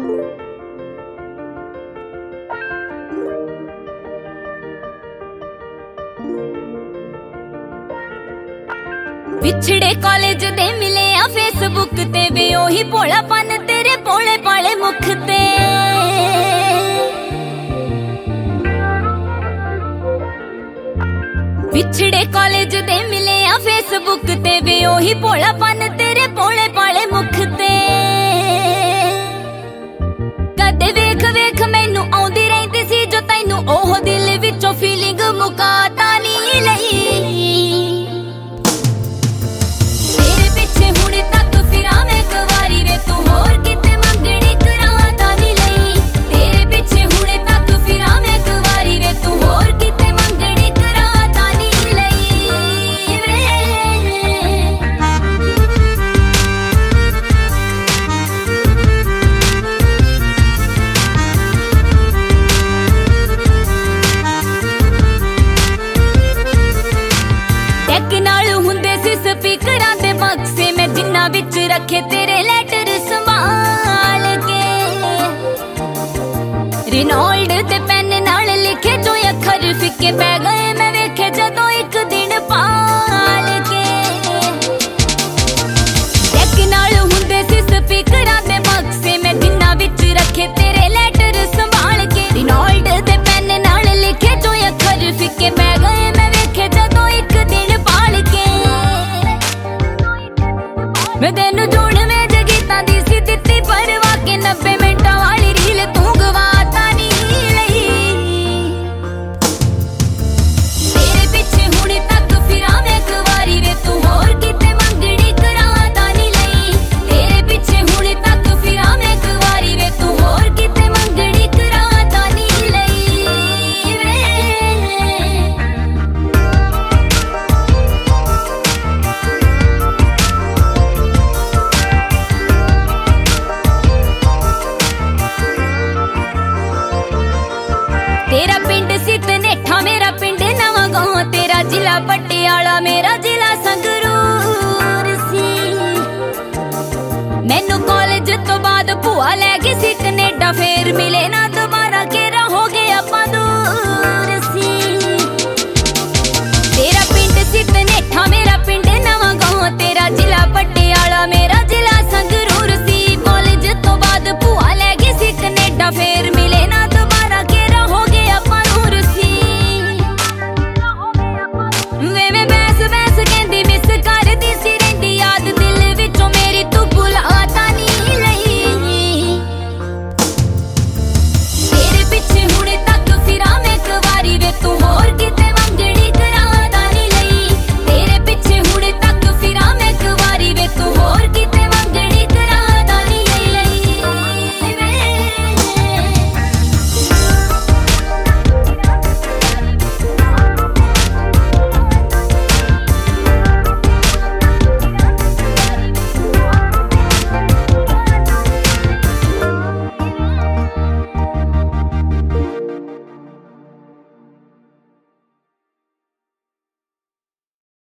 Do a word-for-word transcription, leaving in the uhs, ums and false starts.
पिछड़े कॉलेज दे मिले आ फेसबुक ते वे ओही भोलापन तेरे भोले भाले मुख ते। पिछड़े कॉलेज दे मिले आ फेसबुक ते वे ओही भोलापन तेरे भोले भाले मुख ते। कदे वेख वेख मैनू आउंदी रहिंदी सी जो तैनू ओह दिल विचों फीलिंग मुकाता नहीं लई। विच रखे तेरे लेटर संभाल के रिनोल्ड ते पेन नाल लिखे जो अखर फिके पै गए मैं वेखे जदों एक दिन पाल के। एक नाल हुंदे सी स्पीकरां दे बक्से मैं जिन्ना विच रखे तेरे लेटर संभाल के रिनोल्ड ते पेन नाल लिखे जो अखर फिके पै गए मैं वेखे जदों एक दिन पाल के। मैं तेनू जोड़ में जगीता दी सी दित्ती परवा के नब्बे मिनटां वाली रील तू गवाता नहीं लई। तेरे पिछे हुणे तक फिरां मैं इक वारी वे तू होर किते मंगणी कराता नहीं लई। तेरे पिछे हुणे तक फिरां मैं इक वारी वे तू होर किते मंगणी कराता नहीं लई वे। तेरा पिंड सी धनेठा मेरा पिंड नवां गांव तेरा जिला पटियाला मेरा जिला संगरूर सी। मैनू कॉलेज तो बाद भूआ लै गई सी कनेडा फेर मिले ना